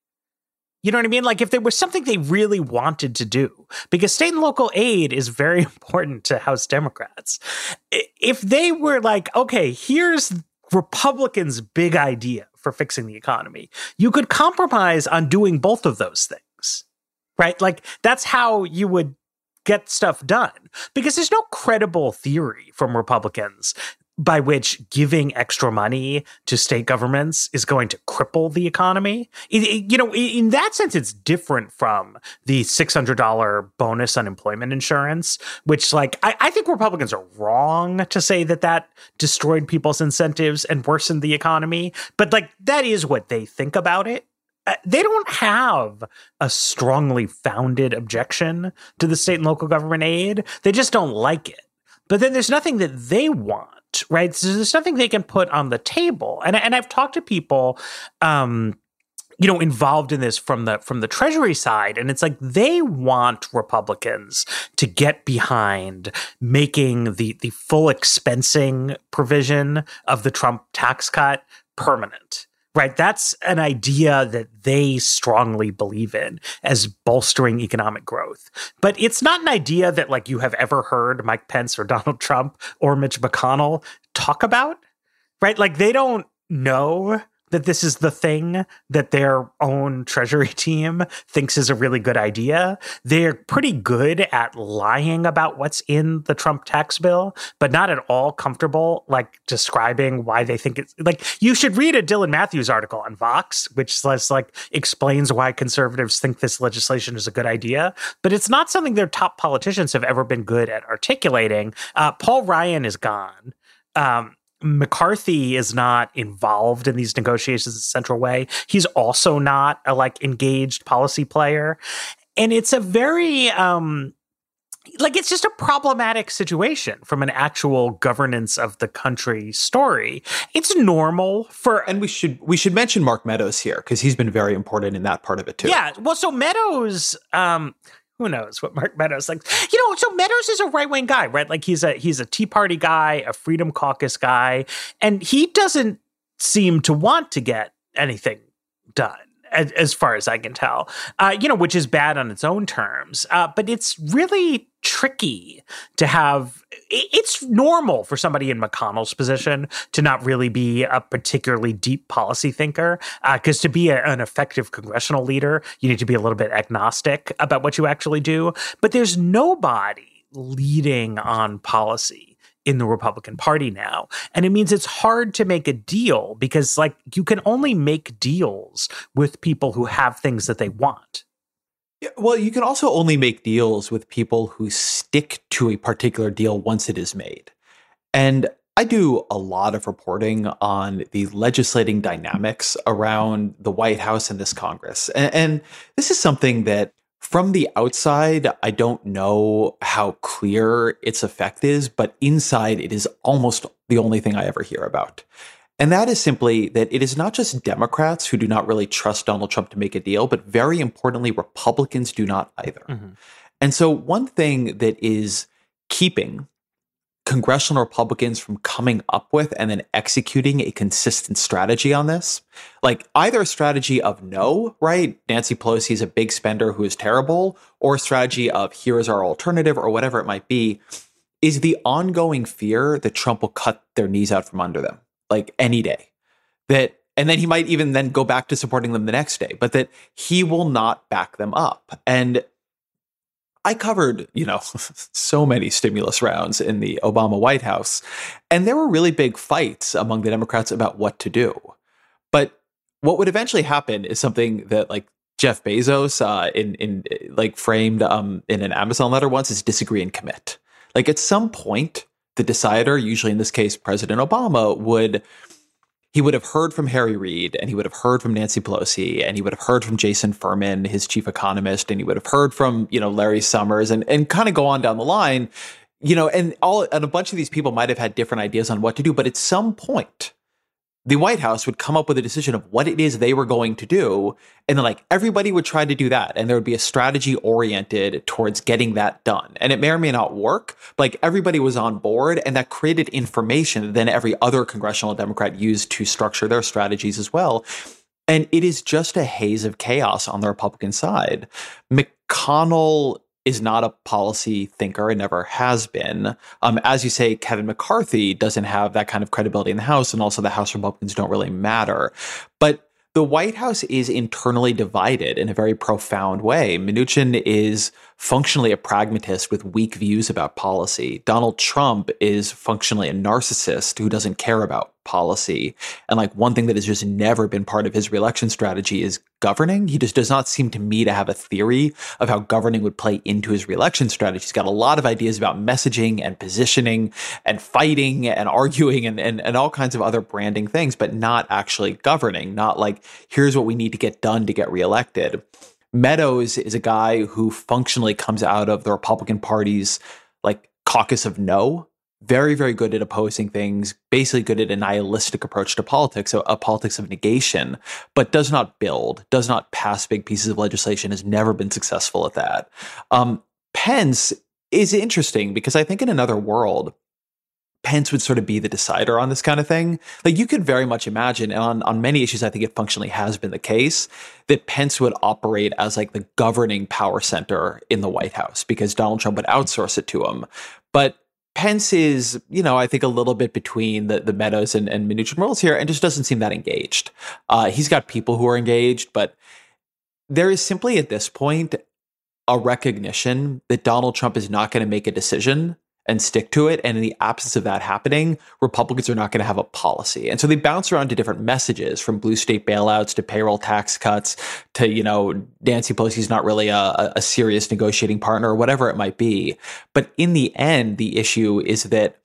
you know what I mean? Like if there was something they really wanted to do, because state and local aid is very important to House Democrats. If they were like, okay, here's Republicans' big idea for fixing the economy, you could compromise on doing both of those things, right? Like that's how you would get stuff done, because there's no credible theory from Republicans by which giving extra money to state governments is going to cripple the economy. It, it, you know, in that sense, it's different from the six hundred dollars bonus unemployment insurance, which, like, I, I think Republicans are wrong to say that that destroyed people's incentives and worsened the economy. But, like, that is what they think about it. Uh, they don't have a strongly founded objection to the state and local government aid. They just don't like it. But then there's nothing that they want. Right. So there's nothing they can put on the table. And, and I've talked to people, um, you know, involved in this from the from the Treasury side. And it's like they want Republicans to get behind making the, the full expensing provision of the Trump tax cut permanent. Right. That's an idea that they strongly believe in as bolstering economic growth. But it's not an idea that, like, you have ever heard Mike Pence or Donald Trump or Mitch McConnell talk about. Right. Like they don't know that this is the thing that their own Treasury team thinks is a really good idea. They're pretty good at lying about what's in the Trump tax bill, but not at all comfortable, like, describing why they think it's, like, you should read a Dylan Matthews article on Vox, which says, like, explains why conservatives think this legislation is a good idea, but it's not something their top politicians have ever been good at articulating. Uh, Paul Ryan is gone. Um, McCarthy is not involved in these negotiations in a central way. He's also not a like engaged policy player. And it's a very, um, like, it's just a problematic situation from an actual governance of the country story. It's normal for... And we should we should mention Mark Meadows here, because he's been very important in that part of it, too. Yeah, well, so Meadows... Um, who knows what Mark Meadows like? You know, so Meadows is a right-wing guy, right? Like, he's a he's a Tea Party guy, a Freedom Caucus guy, and he doesn't seem to want to get anything done, as, as far as I can tell, uh, you know, which is bad on its own terms. Uh, but it's really tricky to have, it's normal for somebody in McConnell's position to not really be a particularly deep policy thinker, because uh, to be a, an effective congressional leader, you need to be a little bit agnostic about what you actually do. But there's nobody leading on policy in the Republican Party now. And it means it's hard to make a deal because, like, you can only make deals with people who have things that they want. Yeah, well, you can also only make deals with people who stick to a particular deal once it is made. And I do a lot of reporting on the legislating dynamics around the White House and this Congress. And, and this is something that from the outside, I don't know how clear its effect is, but inside it is almost the only thing I ever hear about. And that is simply that it is not just Democrats who do not really trust Donald Trump to make a deal, but very importantly, Republicans do not either. Mm-hmm. And so one thing that is keeping congressional Republicans from coming up with and then executing a consistent strategy on this, like either a strategy of no, right? Nancy Pelosi is a big spender who is terrible, or a strategy of here is our alternative, or whatever it might be, is the ongoing fear that Trump will cut their knees out from under them, like any day. That, and then he might even then go back to supporting them the next day, but that he will not back them up. And I covered, you know, so many stimulus rounds in the Obama White House, and there were really big fights among the Democrats about what to do. But what would eventually happen is something that, like, Jeff Bezos uh, in in like framed um, in an Amazon letter once is disagree and commit. Like, at some point, the decider, usually in this case President Obama, would he would have heard from Harry Reid, and he would have heard from Nancy Pelosi, and he would have heard from Jason Furman, his chief economist, and he would have heard from, you know, Larry Summers, and and kind of go on down the line, you know, and all and a bunch of these people might have had different ideas on what to do, but at some point, the White House would come up with a decision of what it is they were going to do, and then, like, everybody would try to do that, and there would be a strategy oriented towards getting that done. And it may or may not work, but, like, everybody was on board, and that created information that then every other congressional Democrat used to structure their strategies as well. And it is just a haze of chaos on the Republican side. McConnell is not a policy thinker and never has been. Um, as you say, Kevin McCarthy doesn't have that kind of credibility in the House, and also the House Republicans don't really matter. But the White House is internally divided in a very profound way. Mnuchin is functionally a pragmatist with weak views about policy. Donald Trump is functionally a narcissist who doesn't care about policy. And, like, one thing that has just never been part of his reelection strategy is governing. He just does not seem to me to have a theory of how governing would play into his reelection strategy. He's got a lot of ideas about messaging and positioning and fighting and arguing and, and, and all kinds of other branding things, but not actually governing, not like, here's what we need to get done to get reelected. Meadows is a guy who functionally comes out of the Republican Party's, like, caucus of no. Very, very good at opposing things, basically good at a nihilistic approach to politics, so a politics of negation, but does not build, does not pass big pieces of legislation, has never been successful at that. Um, Pence is interesting because I think in another world, Pence would sort of be the decider on this kind of thing. Like, you could very much imagine, and on, on many issues, I think it functionally has been the case, that Pence would operate as, like, the governing power center in the White House because Donald Trump would outsource it to him. But Pence is, you know, I think a little bit between the, the Meadows and, and Mnuchin worlds here, and just doesn't seem that engaged. Uh, he's got people who are engaged, but there is simply at this point a recognition that Donald Trump is not going to make a decision and stick to it. And in the absence of that happening, Republicans are not going to have a policy. And so they bounce around to different messages, from blue state bailouts to payroll tax cuts to, you know, Nancy Pelosi's not really a, a serious negotiating partner or whatever it might be. But in the end, the issue is that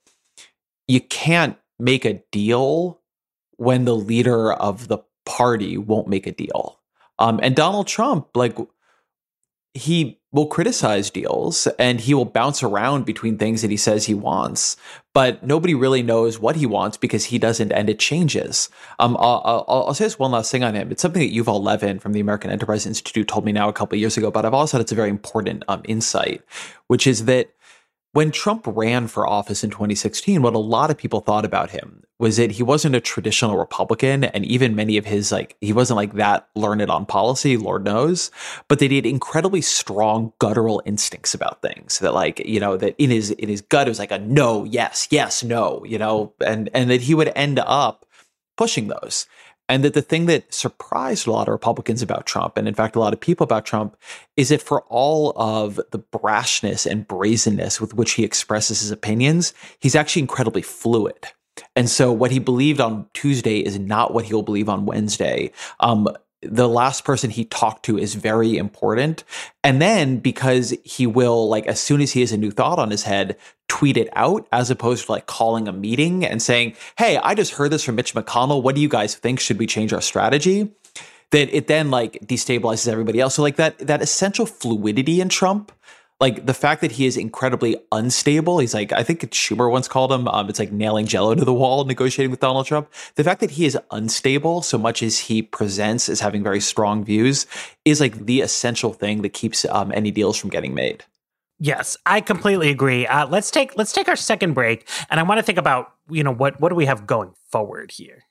you can't make a deal when the leader of the party won't make a deal. Um, and Donald Trump, like, he will criticize deals and he will bounce around between things that he says he wants, but nobody really knows what he wants because he doesn't, and it changes. Um, I'll, I'll, I'll say this one last thing on him. It's something that Yuval Levin from the American Enterprise Institute told me now a couple of years ago, but I've always thought it's a very important um, insight, which is that when Trump ran for office in twenty sixteen, what a lot of people thought about him was that he wasn't a traditional Republican, and even many of his, like, he wasn't like that learned on policy, Lord knows, but that he had incredibly strong guttural instincts about things. That, like, you know, that in his in his gut it was like a no, yes, yes, no, you know, and and that he would end up pushing those. And that the thing that surprised a lot of Republicans about Trump, and in fact, a lot of people about Trump, is that for all of the brashness and brazenness with which he expresses his opinions, he's actually incredibly fluid. And so what he believed on Tuesday is not what he'll believe on Wednesday. Um, the last person he talked to is very important. And then because he will, like, as soon as he has a new thought on his head, tweet it out, as opposed to like calling a meeting and saying, hey, I just heard this from Mitch McConnell. What do you guys think? Should we change our strategy? That it then like destabilizes everybody else. So like that, that essential fluidity in Trump, like the fact that he is incredibly unstable. He's like, I think Schumer once called him, um, it's like nailing Jello to the wall negotiating with Donald Trump. The fact that he is unstable so much as he presents as having very strong views is like the essential thing that keeps um, any deals from getting made. Yes, I completely agree. Uh, let's take let's take our second break, and I want to think about, you know, what what do we have going forward here?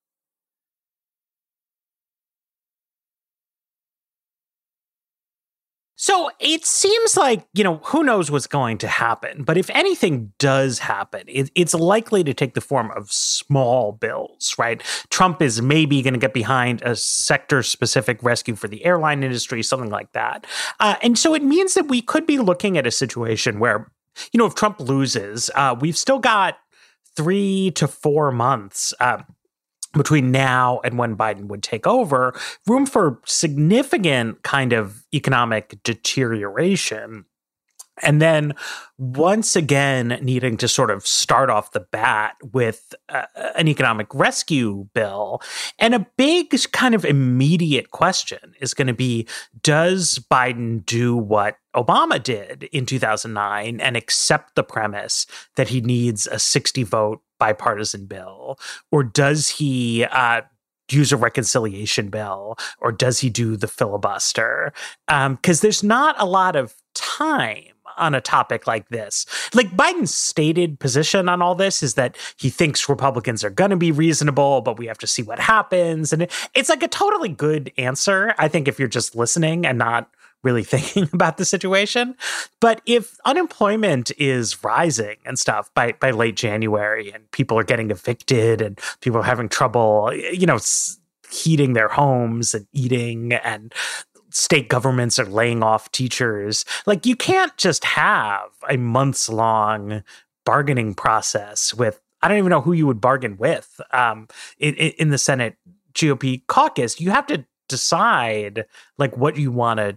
So it seems like, you know, who knows what's going to happen, but if anything does happen, it, it's likely to take the form of small bills, right? Trump is maybe going to get behind a sector-specific rescue for the airline industry, something like that. Uh, and so it means that we could be looking at a situation where, you know, if Trump loses, uh, we've still got three to four months uh, between now and when Biden would take over, room for significant kind of economic deterioration. And then once again, needing to sort of start off the bat with uh, an economic rescue bill. And a big kind of immediate question is going to be, does Biden do what Obama did in two thousand nine and accept the premise that he needs a sixty vote bipartisan bill? Or does he uh, use a reconciliation bill? Or does he do the filibuster? Um, 'cause there's not a lot of time on a topic like this. Like, Biden's stated position on all this is that he thinks Republicans are going to be reasonable, but we have to see what happens. And it, it's like a totally good answer, I think, if you're just listening and not really thinking about the situation. But if unemployment is rising and stuff by, by late January, and people are getting evicted and people are having trouble, you know, heating their homes and eating, and state governments are laying off teachers, like, you can't just have a months long bargaining process with, I don't even know who you would bargain with um, in, in the Senate G O P caucus. You have to decide like what you want to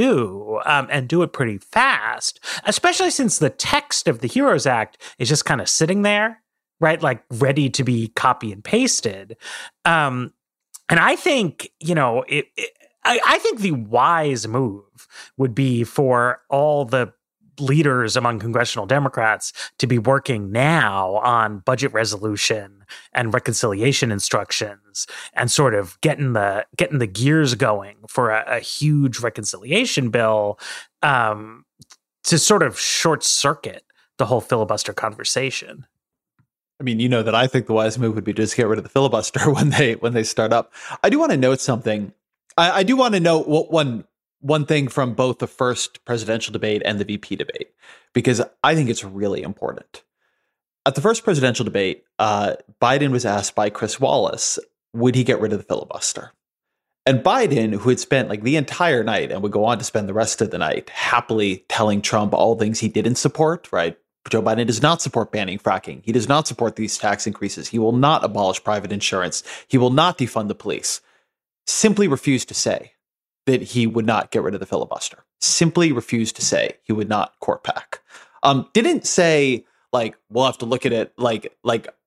do um, and do it pretty fast, especially since the text of the HEROES Act is just kind of sitting there, right? Like ready to be copy and pasted. Um, and I think, you know, it, it I, I think the wise move would be for all the leaders among congressional Democrats to be working now on budget resolution and reconciliation instructions and sort of getting the getting the gears going for a, a huge reconciliation bill um, to sort of short circuit the whole filibuster conversation. I mean, you know that I think the wise move would be just get rid of the filibuster when they when they start up. I do want to note something. I, I do want to note what one one thing from both the first presidential debate and the V P debate, because I think it's really important. At the first presidential debate, uh, Biden was asked by Chris Wallace, would he get rid of the filibuster? And Biden, who had spent like the entire night and would go on to spend the rest of the night happily telling Trump all things he didn't support, right? Joe Biden does not support banning fracking. He does not support these tax increases. He will not abolish private insurance. He will not defund the police. Simply refused to say that he would not get rid of the filibuster. Simply refused to say he would not court pack. Um, didn't say, like, we'll have to look at it like, like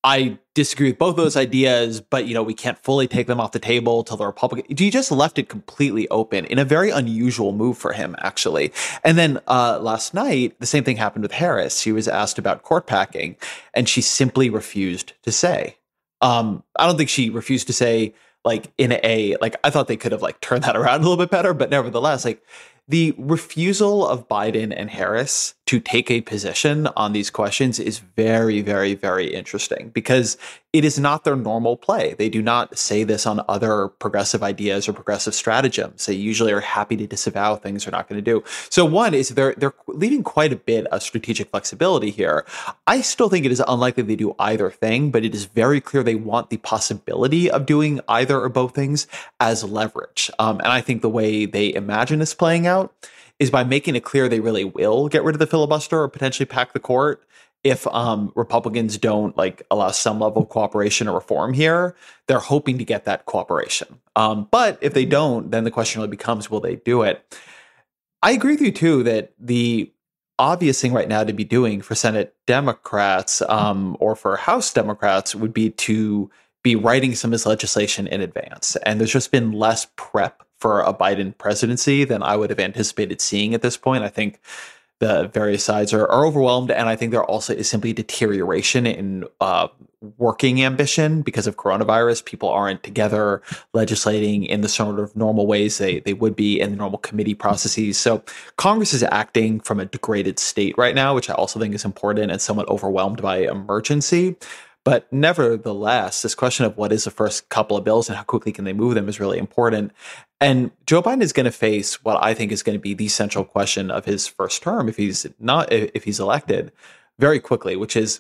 I disagree with both those ideas, but, you know, we can't fully take them off the table till the Republican. He just left it completely open in a very unusual move for him, actually. And then uh, last night, the same thing happened with Harris. She was asked about court packing, and she simply refused to say. Um, I don't think she refused to say, like, in a, like, I thought they could have, like, turned that around a little bit better, but nevertheless, like, the refusal of Biden and Harris to take a position on these questions is very, very, very interesting because it is not their normal play. They do not say this on other progressive ideas or progressive stratagems. They usually are happy to disavow things they're not going to do. So one is they're they're leaving quite a bit of strategic flexibility here. I still think it is unlikely they do either thing, but it is very clear they want the possibility of doing either or both things as leverage. Um, and I think the way they imagine this playing out is by making it clear they really will get rid of the filibuster or potentially pack the court if um, Republicans don't like allow some level of cooperation or reform here. They're hoping to get that cooperation. Um, but if they don't, then the question really becomes, will they do it? I agree with you, too, that the obvious thing right now to be doing for Senate Democrats um, or for House Democrats would be to be writing some of this legislation in advance. And there's just been less prep for a Biden presidency than I would have anticipated seeing at this point. I think the various sides are, are overwhelmed. And I think there also is simply deterioration in uh, working ambition because of coronavirus. People aren't together legislating in the sort of normal ways they, they would be in the normal committee processes. So Congress is acting from a degraded state right now, which I also think is important and somewhat overwhelmed by emergency. But nevertheless, this question of what is the first couple of bills and how quickly can they move them is really important. And Joe Biden is going to face what I think is going to be the central question of his first term, if he's not, if he's elected, very quickly, which is,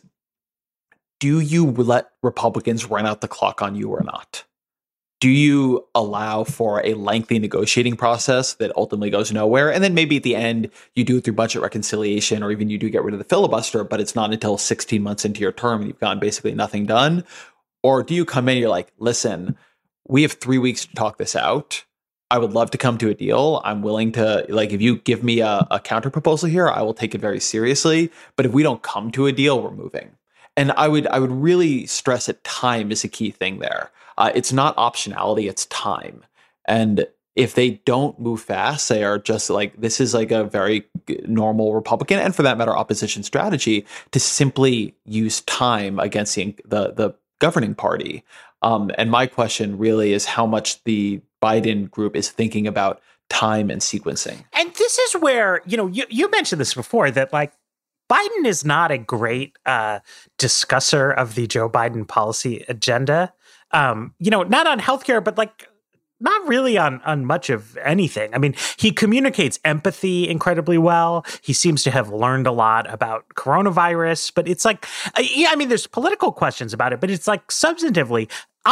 do you let Republicans run out the clock on you or not? Do you allow for a lengthy negotiating process that ultimately goes nowhere? And then maybe at the end, you do it through budget reconciliation, or even you do get rid of the filibuster, but it's not until sixteen months into your term and you've gotten basically nothing done. Or do you come in and you're like, listen, we have three weeks to talk this out. I would love to come to a deal. I'm willing to, like, if you give me a, a counter proposal here, I will take it very seriously. But if we don't come to a deal, we're moving. And I would I would really stress that time is a key thing there. Uh, it's not optionality, it's time. And if they don't move fast, they are just like, this is like a very normal Republican, and for that matter, opposition strategy to simply use time against the the, the governing party. Um, and my question really is how much the Biden group is thinking about time and sequencing. And this is where, you know, you, you mentioned this before, that like Biden is not a great uh, discusser of the Joe Biden policy agenda. Um, you know, not on healthcare, but like not really on, on much of anything. I mean, he communicates empathy incredibly well. He seems to have learned a lot about coronavirus, but it's like, uh, yeah, I mean, there's political questions about it, but it's like substantively,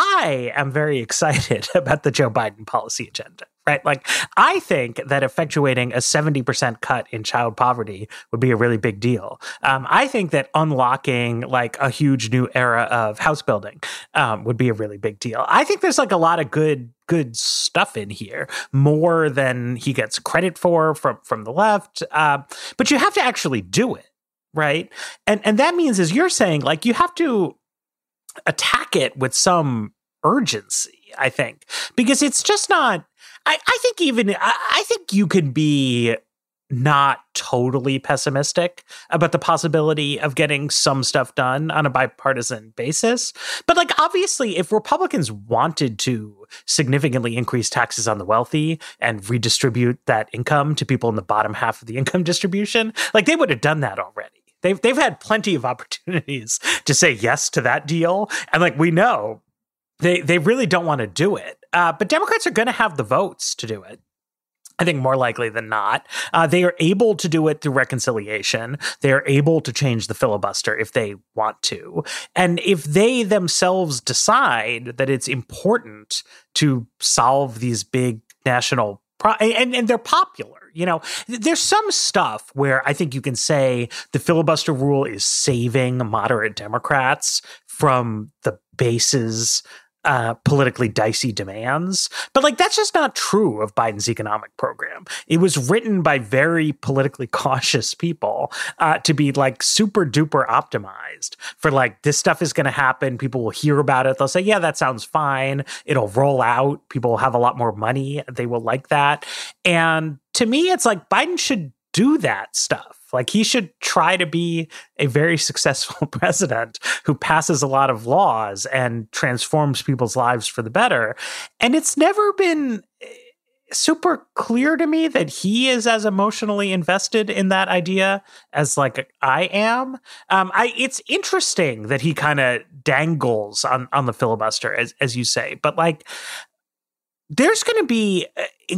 I am very excited about the Joe Biden policy agenda, right? Like, I think that effectuating a seventy percent cut in child poverty would be a really big deal. Um, I think that unlocking like a huge new era of house building um, would be a really big deal. I think there's like a lot of good good stuff in here, more than he gets credit for from, from the left. Uh, but you have to actually do it, right? And and that means, as you're saying, like you have to attack it with some urgency, I think, because it's just not, I, I think even, I, I think you could be not totally pessimistic about the possibility of getting some stuff done on a bipartisan basis. But like, obviously, if Republicans wanted to significantly increase taxes on the wealthy and redistribute that income to people in the bottom half of the income distribution, like they would have done that already. They've they've had plenty of opportunities to say yes to that deal. And like we know, they, they really don't want to do it. Uh, but Democrats are going to have the votes to do it. I think more likely than not. Uh, they are able to do it through reconciliation. They are able to change the filibuster if they want to. And if they themselves decide that it's important to solve these big national Pro- and, and they're popular, you know, there's some stuff where I think you can say the filibuster rule is saving moderate Democrats from the bases uh, politically dicey demands. But like, that's just not true of Biden's economic program. It was written by very politically cautious people uh, to be like super duper optimized for like, this stuff is going to happen. People will hear about it. They'll say, yeah, that sounds fine. It'll roll out. People will have a lot more money. They will like that. And to me, it's like Biden should do that stuff. Like, he should try to be a very successful president who passes a lot of laws and transforms people's lives for the better. And it's never been super clear to me that he is as emotionally invested in that idea as like I am. Um, I it's interesting that he kind of dangles on, on the filibuster, as as you say, but like, there's going to be